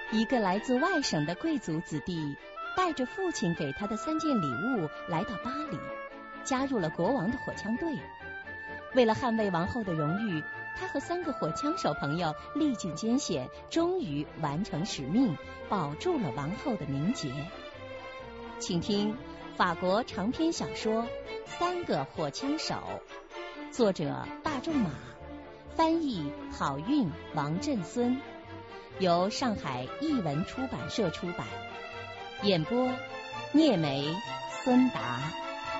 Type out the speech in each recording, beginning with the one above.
一个来自外省的贵族子弟带着父亲给他的3件礼物来到巴黎，加入了国王的火枪队。为了捍卫王后的荣誉，他和3个火枪手朋友历尽艰险，终于完成使命，保住了王后的名节。请听法国长篇小说《3个火枪手》，作者大仲马，翻译郝韵、王振孙，由上海译文出版社出版，演播聂梅、孙达。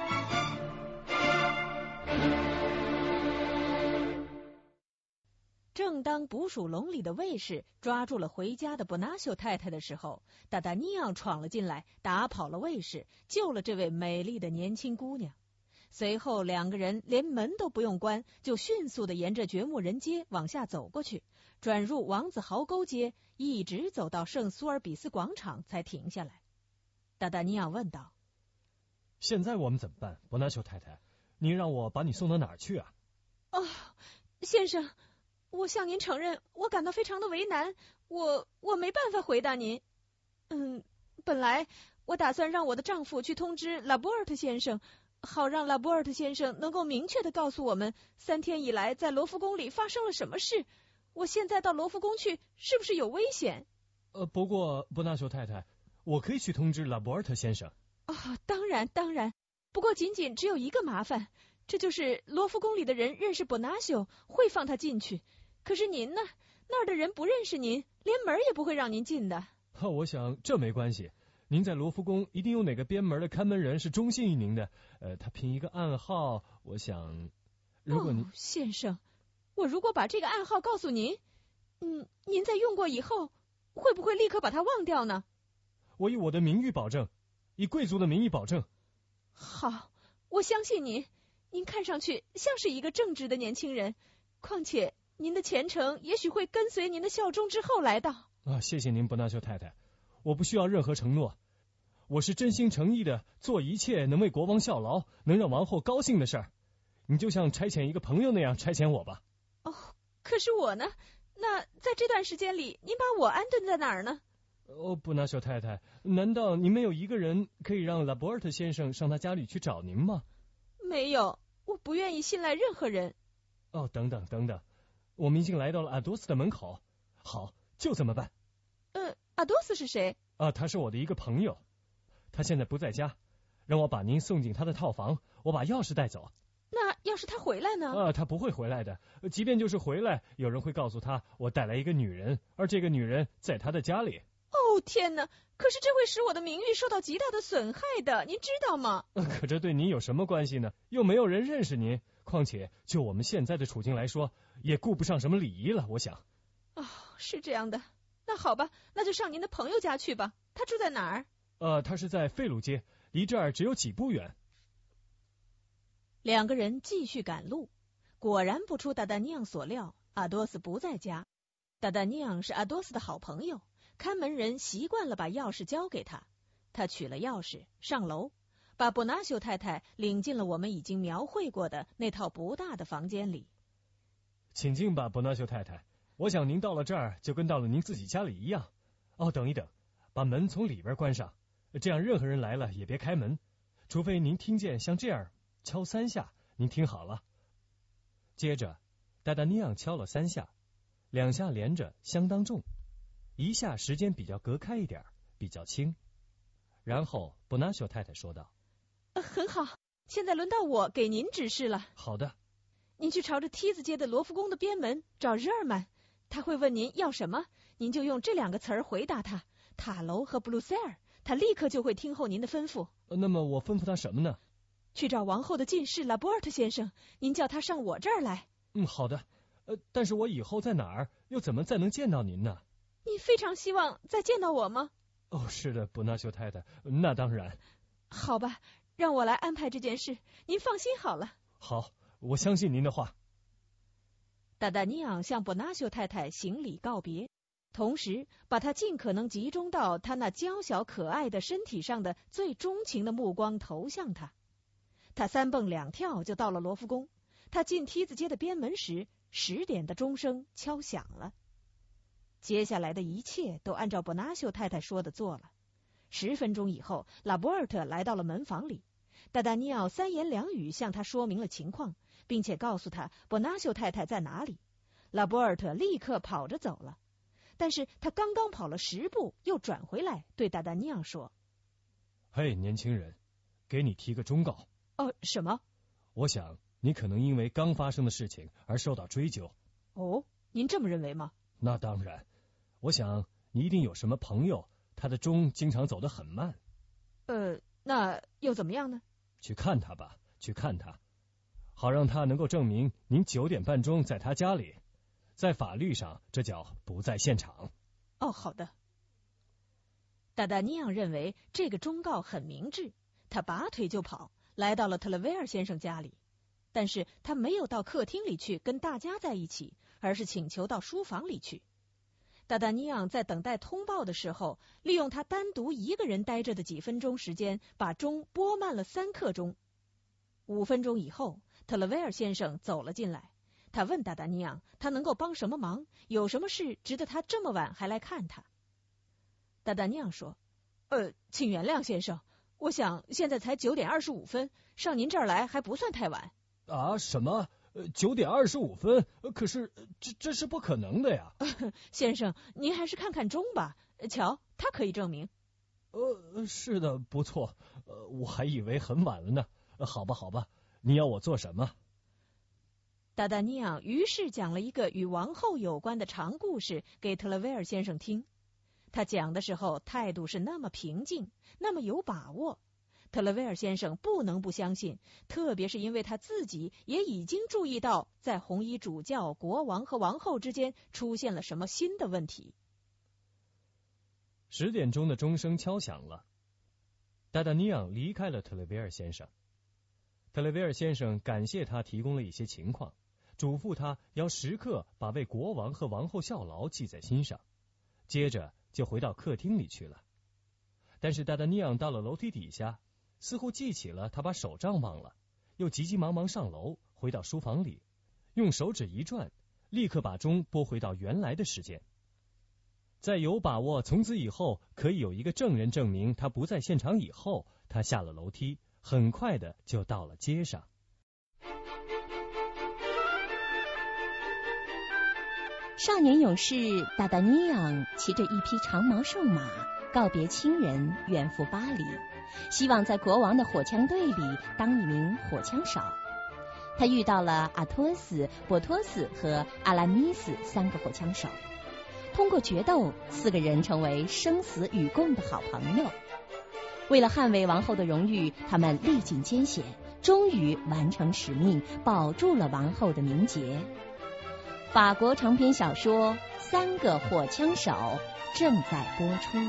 正当捕鼠笼里的卫士抓住了回家的布纳修太太的时候，达达尼昂闯了进来，打跑了卫士，救了这位美丽的年轻姑娘。随后2个人连门都不用关，就迅速地沿着掘墓人街往下走过去，转入王子壕沟街，一直走到圣苏尔比斯广场才停下来。达达尼昂问道： 现在我们怎么办，伯纳修太太？您让我把你送到哪儿去啊？ 哦，先生，我向您承认，我感到非常的为难，我没办法回答您。本来我打算让我的丈夫去通知拉波尔特先生，好让拉波尔特先生能够明确的告诉我们3天以来在罗浮宫里发生了什么事。我现在到罗浮宫去，是不是有危险？ 不过伯纳修太太，我可以去通知拉波尔特先生。 当然，不过仅只有一个麻烦，这就是罗浮宫里的人认识伯纳修，会放他进去。可是您呢？那儿的人不认识您，连门也不会让您进的。 我想这没关系，您在罗浮宫一定有哪个边门的看门人是忠心于您的，他凭一个暗号，我想，如果您先生，我如果把这个暗号告诉您，您在用过以后，会不会立刻把它忘掉呢？ 我以我的名誉保证，以贵族的名义保证。 好，我相信您，您看上去像是一个正直的年轻人，况且您的前程也许会跟随您的效忠之后来到。 谢谢您，伯纳修太太，我不需要任何承诺，我是真心诚意的做一切能为国王效劳，能让王后高兴的事儿。你就像差遣一个朋友那样差遣我吧。 可是我呢？那在这段时间里，您把我安顿在哪儿呢？ 伯纳修太太，难道您没有一个人可以让拉波尔特先生上他家里去找您吗？ 没有，我不愿意信赖任何人。 等等，我们已经来到了阿多斯的门口。好，就这么办。 阿多斯是谁？ 他是我的一个朋友，他现在不在家，让我把您送进他的套房，我把钥匙带走。 那要是他回来呢？ 他不会回来的，即便就是回来，有人会告诉他我带来一个女人，而这个女人在他的家里。 天哪！可是这会使我的名誉受到极大的损害的，您知道吗？ 可这对您有什么关系呢？又没有人认识您，况且就我们现在的处境来说，也顾不上什么礼仪了，我想。 是这样的。那好吧，那就上您的朋友家去吧。他住在哪儿？ 他是在费鲁街，离这儿只有几步远。 2个人继续赶路，果然不出达达尼昂所料，阿多斯不在家。达达尼昂是阿多斯的好朋友，看门人习惯了把钥匙交给他。他取了钥匙，上楼，把伯纳修太太领进了我们已经描绘过的那套不大的房间里。 请进吧，伯纳修太太。我想您到了这儿就跟到了您自己家里一样。等一等，把门从里边关上，这样任何人来了也别开门，除非您听见像这样敲3下。您听好了。接着达达尼昂敲了3下，2下连着相当重，1下时间比较隔开一点，比较轻。然后伯纳修太太说道： 很好，现在轮到我给您指示了。 好的。 您去朝着梯子街的罗浮宫的边门找日耳曼，他会问您要什么，您就用这2个词儿回答他：塔楼和布鲁塞尔，他立刻就会听候您的吩咐。 那么我吩咐他什么呢？ 去找王后的近侍拉波尔特先生，您叫他上我这儿来。 好的。但是我以后在哪儿，又怎么再能见到您呢？ 你非常希望再见到我吗？ 是的，伯纳修太太，那当然。 好吧，让我来安排这件事，您放心好了。 好，我相信您的话。 达达尼昂向伯纳修太太行礼告别，同时把他尽可能集中到他那娇小可爱的身体上的最钟情的目光投向他。他3蹦2跳就到了罗浮宫。他进梯子街的边门时，10点的钟声敲响了。 接下来的一切都按照伯纳修太太说的做了。10分钟以后，拉波尔特来到了门房里，达达尼奥3言2语向他说明了情况，并且告诉他伯纳修太太在哪里。拉波尔特立刻跑着走了，但是他刚刚跑了10步，又转回来对达达尼昂说：“ 嘿，年轻人，给你提个忠告。”“ 哦，什么？”“ 我想你可能因为刚发生的事情而受到追究。”“ 哦，您这么认为吗？”“ 那当然，我想你一定有什么朋友，他的钟经常走得很慢。”“ 那又怎么样呢？”“ 去看他吧，去看他，好让他能够证明您9点半钟在他家里。在法律上，这叫不在现场。”“ 哦，好的。”达达尼昂认为这个忠告很明智，他拔腿就跑，来到了特勒维尔先生家里。但是他没有到客厅里去跟大家在一起，而是请求到书房里去。达达尼昂在等待通报的时候，利用他单独一个人待着的几分钟时间，把钟拨慢了3刻钟。5分钟以后，特勒维尔先生走了进来。他问达达尼昂，他能够帮什么忙？有什么事值得他这么晚还来看他？达达尼昂说：“请原谅先生，我想现在才9点25分，上您这儿来还不算太晚。”“ 啊，什么？9点25分？可是这是不可能的呀！”“ 先生，您还是看看钟吧，瞧，它可以证明。”“ 是的，不错。我还以为很晚了呢。好吧，好吧，你要我做什么？” 达达尼昂于是讲了一个与王后有关的长故事给特勒维尔先生听。他讲的时候态度是那么平静，那么有把握，特勒维尔先生不能不相信，特别是因为他自己也已经注意到在红衣主教、国王和王后之间出现了什么新的问题。 10点钟的钟声敲响了，达达尼昂离开了特勒维尔先生。特勒维尔先生感谢他提供了一些情况，嘱咐他要时刻把为国王和王后效劳记在心上，接着就回到客厅里去了。但是达达尼昂到了楼梯底下，似乎记起了他把手杖忘了，又急急忙忙上楼，回到书房里，用手指一转，立刻把钟拨回到原来的时间。在有把握从此以后可以有一个证人证明他不在现场以后，他下了楼梯，很快的就到了街上。 少年勇士达达尼昂骑着一匹长毛瘦马，告别亲人，远赴巴黎，希望在国王的火枪队里当一名火枪手。他遇到了阿托斯、波托斯和阿拉米斯3个火枪手，通过决斗，4个人成为生死与共的好朋友。为了捍卫王后的荣誉，他们历尽艰险，终于完成使命，保住了王后的名节。法国长篇小说《3个火枪手》正在播出。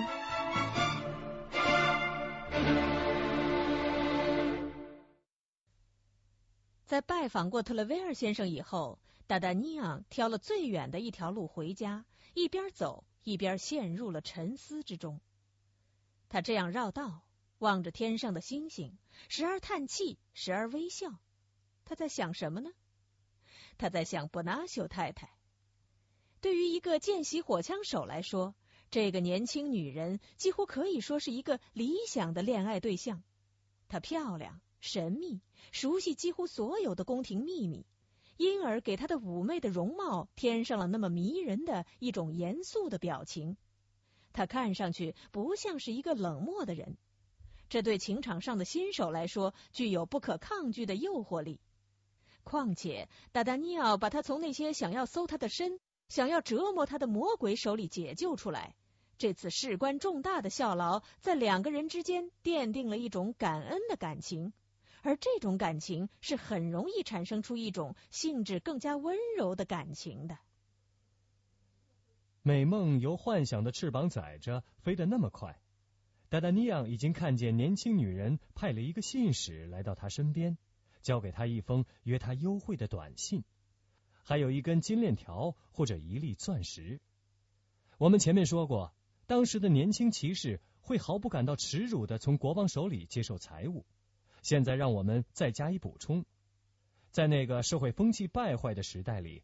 在拜访过特勒维尔先生以后，达达尼昂挑了最远的一条路回家，一边走一边陷入了沉思之中。他这样绕道，望着天上的星星，时而叹气，时而微笑。他在想什么呢？他在想伯纳修太太。对于一个见习火枪手来说，这个年轻女人几乎可以说是一个理想的恋爱对象。她漂亮、神秘，熟悉几乎所有的宫廷秘密，因而给她的妩媚的容貌添上了那么迷人的一种严肃的表情。她看上去不像是一个冷漠的人，这对情场上的新手来说具有不可抗拒的诱惑力。况且达达尼奥把他从那些想要搜他的身、想要折磨他的魔鬼手里解救出来，这次事关重大的效劳在2个人之间奠定了一种感恩的感情，而这种感情是很容易产生出一种性质更加温柔的感情的。 美梦由幻想的翅膀载着，飞得那么快，达达尼昂已经看见年轻女人派了一个信使来到他身边，交给他一封约他幽会的短信，还有一根金链条或者一粒钻石。我们前面说过，当时的年轻骑士会毫不感到耻辱地从国王手里接受财物。现在让我们再加以补充，在那个社会风气败坏的时代里，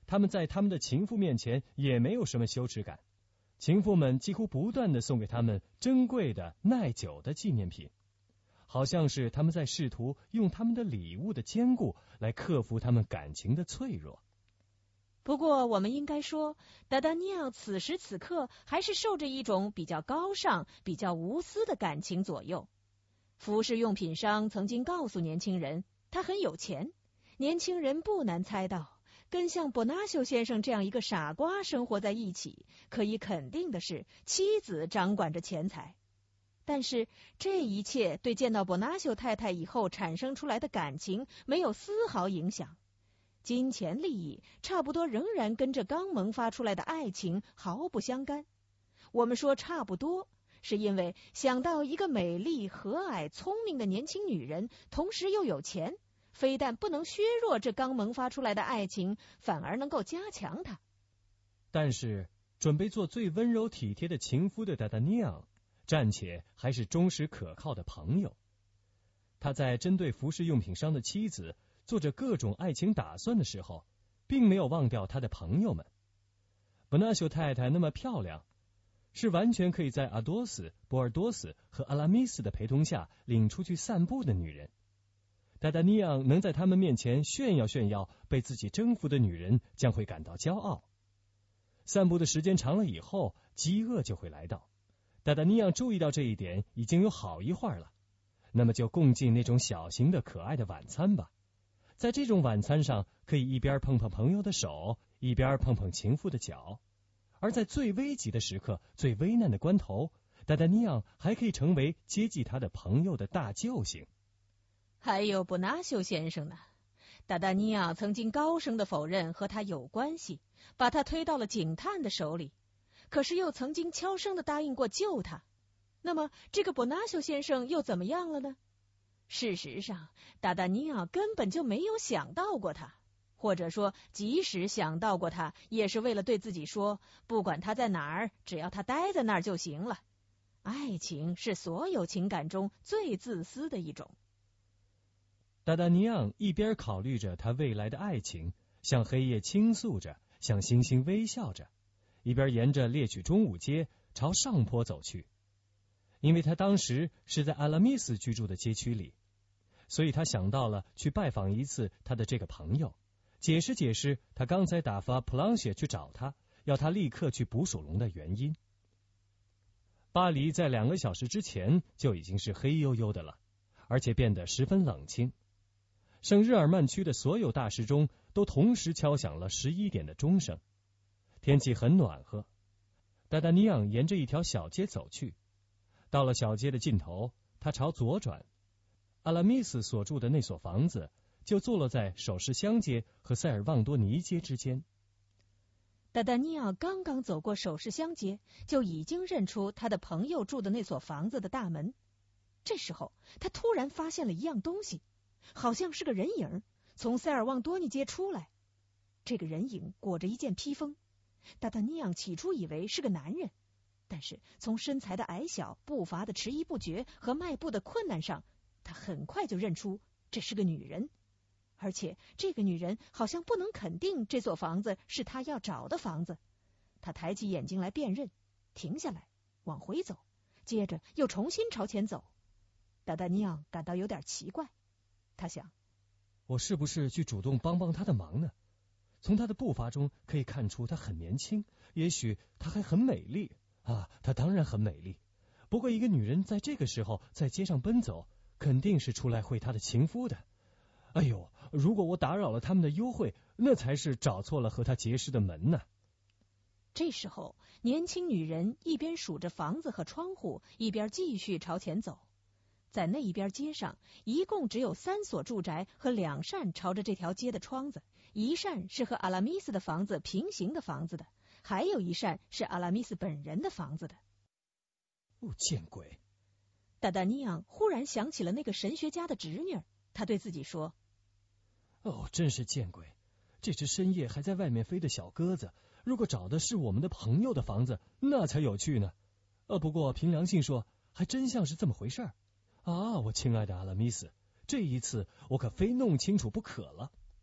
他们在他们的情妇面前也没有什么羞耻感。情妇们几乎不断地送给他们珍贵的耐久的纪念品，好像是他们在试图用他们的礼物的坚固来克服他们感情的脆弱。 不过我们应该说，达达尼昂此时此刻还是受着一种比较高尚、比较无私的感情左右。服饰用品商曾经告诉年轻人，他很有钱。年轻人不难猜到，跟像伯纳修先生这样一个傻瓜生活在一起，可以肯定的是，妻子掌管着钱财。但是这一切对见到伯纳修太太以后产生出来的感情没有丝毫影响。金钱利益差不多仍然跟着刚萌发出来的爱情毫不相干。我们说差不多，是因为想到一个美丽、和蔼、聪明的年轻女人，同时又有钱，非但不能削弱这刚萌发出来的爱情，反而能够加强它。 但是准备做最温柔体贴的情夫的达达尼昂，暂且还是忠实可靠的朋友。他在针对服饰用品商的妻子做着各种爱情打算的时候，并没有忘掉他的朋友们。伯纳修太太那么漂亮，是完全可以在阿多斯、波尔多斯和阿拉米斯的陪同下领出去散步的女人。达达尼昂能在他们面前炫耀被自己征服的女人，将会感到骄傲。散步的时间长了以后，饥饿就会来到。达达尼昂注意到这一点已经有好一会儿了。那么就共进那种小型的可爱的晚餐吧。在这种晚餐上，可以一边碰碰朋友的手，一边碰碰情妇的脚。而在最危急的时刻、最危难的关头，达达尼昂还可以成为接济他的朋友的大救星。 还有伯纳修先生呢，达达尼昂曾经高声地否认和他有关系，把他推到了警探的手里，可是又曾经悄声地答应过救他。那么这个伯纳修先生又怎么样了呢？事实上，达达尼昂根本就没有想到过他，或者说即使想到过他，也是为了对自己说，不管他在哪儿，只要他待在那儿就行了。爱情是所有情感中最自私的一种。 达达尼昂一边考虑着他未来的爱情，向黑夜倾诉着，向星星微笑着，一边沿着猎取中午街朝上坡走去。因为他当时是在阿拉米斯居住的街区里，所以他想到了去拜访一次他的这个朋友，解释他刚才打发普朗雪去找他，要他立刻去捕鼠笼的原因。巴黎在2个小时之前就已经是黑黝黝的了，而且变得十分冷清。圣日耳曼区的所有大时钟都同时敲响了11点的钟声。天气很暖和。达达尼昂沿着一条小街走去，到了小街的尽头，他朝左转。阿拉米斯所住的那所房子就坐落在首饰香街和塞尔旺多尼街之间。 达达尼昂刚刚走过首饰香街，就已经认出他的朋友住的那所房子的大门。这时候他突然发现了一样东西，好像是个人影从塞尔旺多尼街出来。这个人影裹着一件披风，达达尼昂起初以为是个男人，但是从身材的矮小、步伐的迟疑不决和迈步的困难上，他很快就认出这是个女人。而且这个女人好像不能肯定这所房子是他要找的房子。他抬起眼睛来辨认，停下来，往回走，接着又重新朝前走。达达尼昂感到有点奇怪，他想， 我是不是去主动帮帮他的忙呢？从他的步伐中可以看出他很年轻，也许他还很美丽啊，他当然很美丽。不过一个女人在这个时候在街上奔走，肯定是出来会他的情夫的。哎呦，如果我打扰了他们的幽会，那才是找错了和他结识的门呢。 这时候，年轻女人一边数着房子和窗户，一边继续朝前走。在那一边街上，一共只有3所住宅和2扇朝着这条街的窗子，一扇是和阿拉米斯的房子平行的房子的，还有一扇是阿拉米斯本人的房子的。 哦，见鬼！ 达达尼昂忽然想起了那个神学家的侄女，他对自己说， 哦，真是见鬼！这只深夜还在外面飞的小鸽子，如果找的是我们的朋友的房子，那才有趣呢。不过凭良心说，还真像是这么回事儿。啊，我亲爱的阿拉米斯，这一次我可非弄清楚不可了。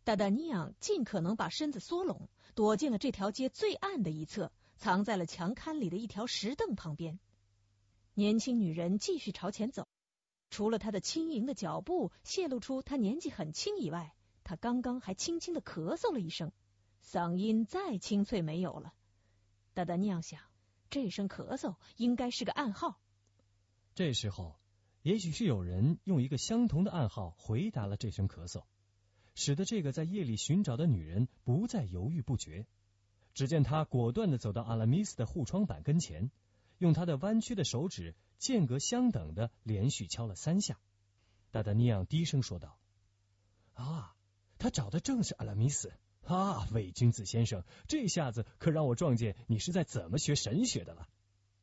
达达尼昂尽可能把身子缩拢，躲进了这条街最暗的一侧，藏在了墙龛里的一条石凳旁边。年轻女人继续朝前走，除了她的轻盈的脚步泄露出她年纪很轻以外，她刚刚还轻轻地咳嗽了一声，嗓音再清脆没有了。达达尼昂想，这声咳嗽应该是个暗号。 这时候，也许是有人用一个相同的暗号回答了这声咳嗽，使得这个在夜里寻找的女人不再犹豫不决。只见她果断地走到阿拉米斯的护窗板跟前，用她的弯曲的手指间隔相等的连续敲了3下。达达尼昂低声说道：啊，他找的正是阿拉米斯啊，伪君子先生，这下子可让我撞见你是在怎么学神学的了。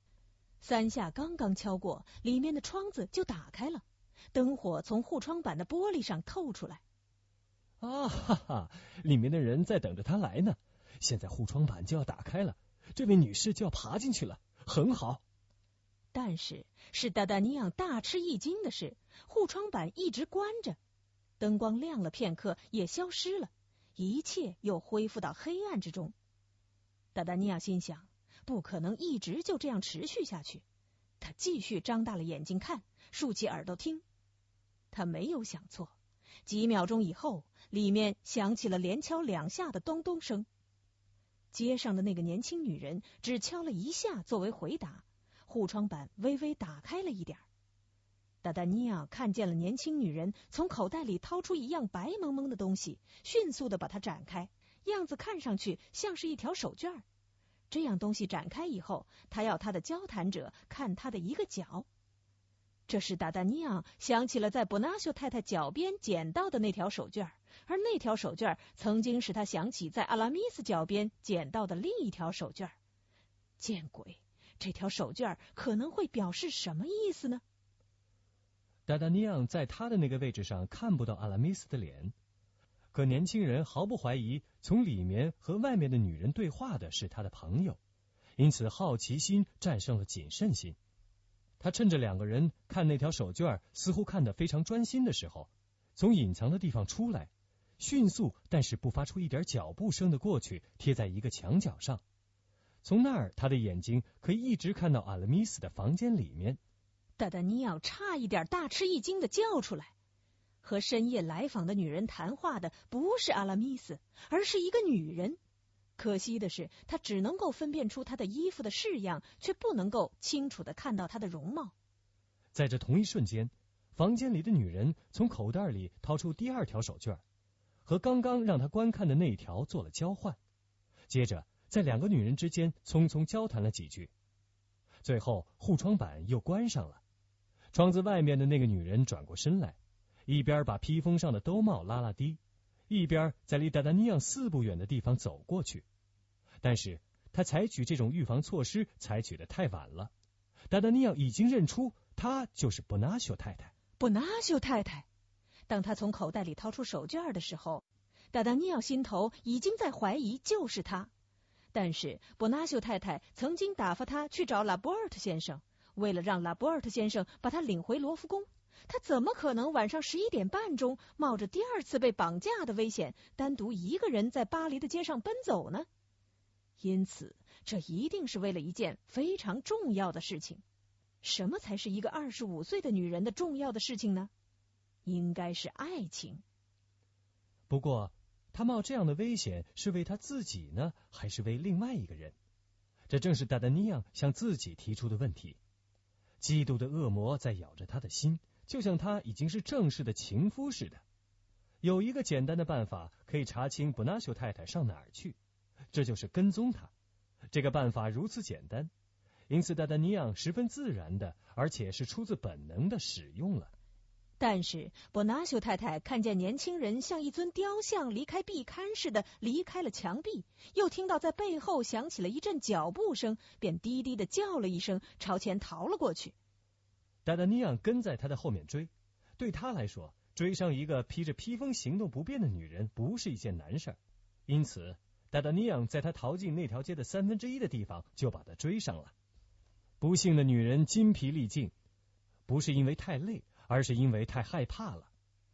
3下刚刚敲过，里面的窗子就打开了，灯火从护窗板的玻璃上透出来。 啊哈哈，里面的人在等着他来呢，现在护窗板就要打开了，这位女士就要爬进去了，很好。 但是使达达尼昂大吃一惊的是，护窗板一直关着，灯光亮了片刻也消失了，一切又恢复到黑暗之中。达达尼昂心想，不可能一直就这样持续下去。他继续张大了眼睛看，竖起耳朵听。他没有想错，几秒钟以后，里面响起了连敲2下的咚咚声。街上的那个年轻女人只敲了1下作为回答，护窗板微微打开了一点。达达尼昂看见了年轻女人从口袋里掏出一样白蒙蒙的东西，迅速地把它展开，样子看上去像是一条手绢。这样东西展开以后，他要他的交谈者看他的一个脚。这时达达尼昂想起了在伯纳修太太脚边捡到的那条手绢，而那条手绢曾经使他想起在阿拉米斯脚边捡到的另一条手绢。见鬼，这条手绢可能会表示什么意思呢？ 达达尼昂在他的那个位置上看不到阿拉米斯的脸，可年轻人毫不怀疑从里面和外面的女人对话的是他的朋友，因此好奇心战胜了谨慎心。他趁着2个人看那条手绢似乎看得非常专心的时候，从隐藏的地方出来，迅速但是不发出一点脚步声的过去，贴在一个墙角上。从那儿他的眼睛可以一直看到阿拉米斯的房间里面。 达达尼昂差一点大吃一惊地叫出来，和深夜来访的女人谈话的不是阿拉米斯，而是一个女人。可惜的是，他只能够分辨出她的衣服的式样，却不能够清楚地看到她的容貌。 在这同一瞬间，房间里的女人从口袋里掏出第2条手绢，和刚刚让他观看的那一条做了交换，接着在2个女人之间匆匆交谈了几句，最后护窗板又关上了。窗子外面的那个女人转过身来，一边把披风上的兜帽拉拉低，一边在离达达尼昂4步远的地方走过去。但是他采取这种预防措施采取的太晚了，达达尼昂已经认出她就是伯纳修太太。 伯纳修太太！当他从口袋里掏出手绢的时候，达达尼昂心头已经在怀疑就是他。但是伯纳修太太曾经打发他去找拉波尔特先生，为了让拉波尔特先生把他领回罗浮宫，他怎么可能晚上11点半钟冒着第2次被绑架的危险，单独一个人在巴黎的街上奔走呢？因此，这一定是为了一件非常重要的事情。什么才是一个25岁的女人的重要的事情呢？应该是爱情。 不过，他冒这样的危险是为他自己呢，还是为另外一个人？这正是达达尼昂向自己提出的问题。嫉妒的恶魔在咬着他的心，就像他已经是正式的情夫似的。有一个简单的办法可以查清伯纳修太太上哪儿去，这就是跟踪她。这个办法如此简单，因此达达尼昂十分自然的，而且是出自本能的使用了。 但是伯纳修太太看见年轻人像一尊雕像离开壁龛似的离开了墙壁，又听到在背后响起了一阵脚步声，便低低的叫了一声，朝前逃了过去。 达达尼昂跟在他的后面追，对他来说，追上一个披着披风行动不便的女人不是一件难事，因此达达尼昂在他逃进那条街的1/3的地方就把他追上了。不幸的女人筋疲力尽，不是因为太累，而是因为太害怕了。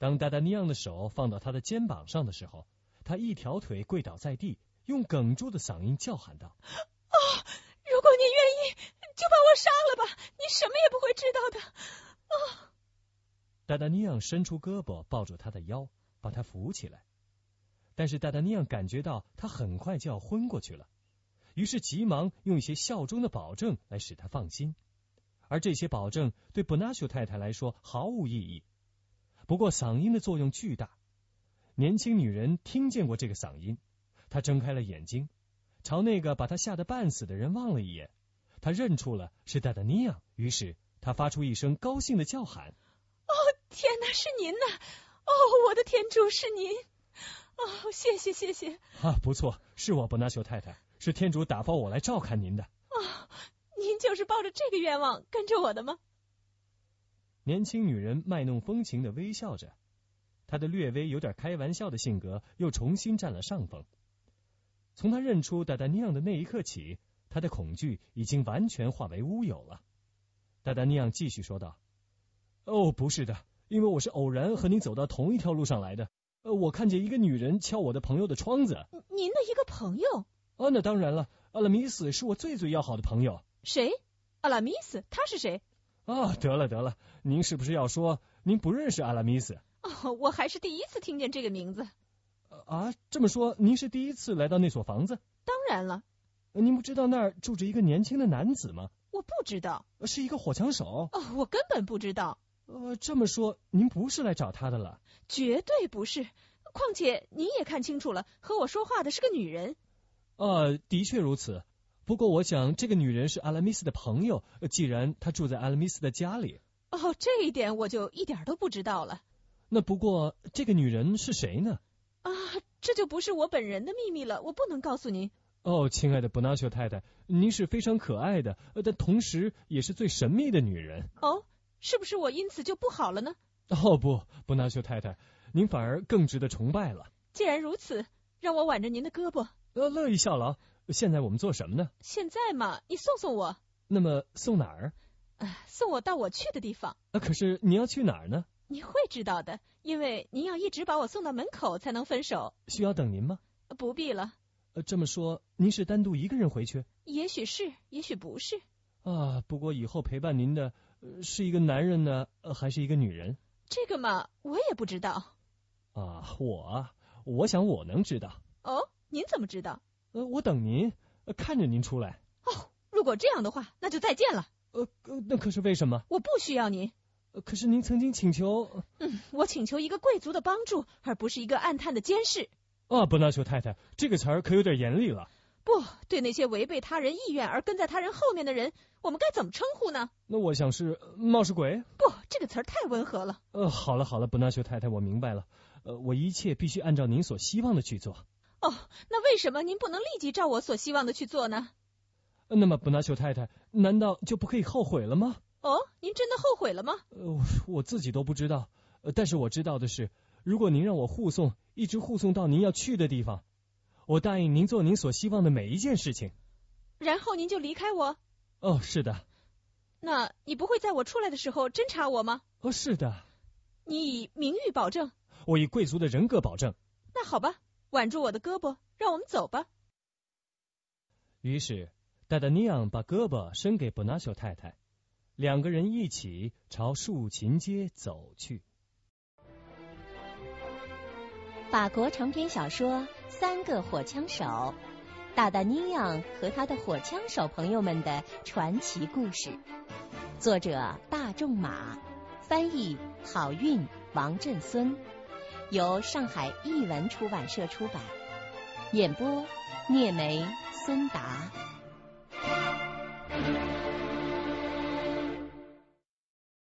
当达达尼昂的手放到他的肩膀上的时候，他一条腿跪倒在地，用哽住的嗓音叫喊道： 哦，如果你愿意，就把我杀了吧，你什么也不会知道的。哦。 达达尼昂伸出胳膊抱住他的腰，把他扶起来。但是达达尼昂感觉到他很快就要昏过去了，于是急忙用一些效忠的保证来使他放心。而这些保证对布纳修太太来说毫无意义，不过嗓音的作用巨大。年轻女人听见过这个嗓音，她睁开了眼睛，朝那个把她吓得半死的人望了一眼，她认出了是达达尼昂，于是她发出一声高兴的叫喊： 哦，天哪，是您呐！哦，我的天主，是您！哦，谢谢谢谢。 啊，不错，是我布纳修太太，是天主打发我来照看您的。 哦，您就是抱着这个愿望跟着我的吗？ 年轻女人卖弄风情的微笑着，她的略微有点开玩笑的性格又重新占了上风。从她认出达达尼昂的那一刻起，她的恐惧已经完全化为乌有了。达达尼昂继续说道：哦，不是的，因为我是偶然和您走到同一条路上来的。我看见一个女人敲我的朋友的窗子。 您的一个朋友？ 那当然了，阿拉米斯是我最要好的朋友。 谁？阿拉米斯？他是谁？ 得了，您是不是要说您不认识阿拉米斯？ 哦，我还是第一次听见这个名字。 这么说您是第一次来到那所房子？ 当然了。 您不知道那儿住着一个年轻的男子吗？ 我不知道。 是一个火枪手？ 我根本不知道。 这么说您不是来找他的了？ 绝对不是，况且你也看清楚了，和我说话的是个女人。 的确如此，不过我想这个女人是阿拉米斯的朋友，既然她住在阿拉米斯的家里。 这一点我就一点都不知道了。 那不过这个女人是谁呢？ 这就不是我本人的秘密了，我不能告诉您。 亲爱的布纳修太太，您是非常可爱的，但同时也是最神秘的女人。 是不是我因此就不好了呢？ 不，布纳修太太，您反而更值得崇拜了。 既然如此，让我挽着您的胳膊。 乐意效劳。现在我们做什么呢？ 现在嘛，你送送我。 那么送哪儿？ 送我到我去的地方。 可是你要去哪儿呢？ 你会知道的，因为您要一直把我送到门口才能分手。 需要等您吗？ 不必了。 这么说，您是单独一个人回去？ 也许是，也许不是。 不过以后陪伴您的是一个男人呢，还是一个女人？ 这个嘛，我也不知道。 我想我能知道。 您怎么知道？ 我等您，看着您出来。 如果这样的话，那就再见了。 那可是为什么？ 我不需要您。 可是您曾经请求…… 我请求一个贵族的帮助，而不是一个暗探的监视。 布纳修太太，这个词儿可有点严厉了。 不，对那些违背他人意愿而跟在他人后面的人，我们该怎么称呼呢？ 那我想是冒失鬼。 不，这个词儿太温和了。 好了，布纳修太太，我明白了。我一切必须按照您所希望的去做。 那为什么您不能立即照我所希望的去做呢？ 那么布纳修太太，难道就不可以后悔了吗？ 您真的后悔了吗？ 我自己都不知道。但是我知道的是，如果您让我护送，一直护送到您要去的地方，我答应您做您所希望的每一件事情。 然后您就离开我？ 是的。 那你不会在我出来的时候侦查我吗？ 是的。 你以名誉保证？ 我以贵族的人格保证。 那好吧，挽住我的胳膊，让我们走吧。 于是达达尼昂把胳膊伸给布纳修太太，两个人一起朝竖琴街走去。 法国长篇小说《三个火枪手》，达达尼昂和他的火枪手朋友们的传奇故事，作者大仲马，翻译郝韵、王振孙，由上海译文出版社出版，演播聂梅、孙达。